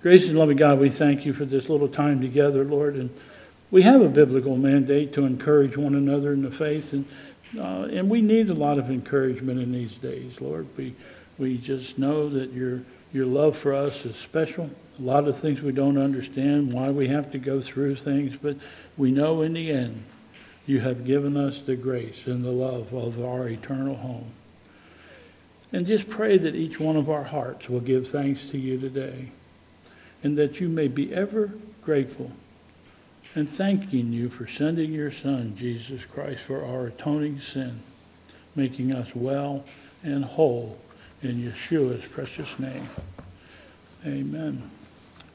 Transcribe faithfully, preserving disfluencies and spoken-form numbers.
Gracious and loving God, we thank you for this little time together, Lord. And we have a biblical mandate to encourage one another in the faith. And uh, and we need a lot of encouragement in these days, Lord. We we just know that your your love for us is special. A lot of things we don't understand, why we have to go through things. But we know in the end, you have given us the grace and the love of our eternal home. And just pray that each one of our hearts will give thanks to you today, and that you may be ever grateful and thanking you for sending your Son, Jesus Christ, for our atoning sin, making us well and whole in Yeshua's precious name. Amen.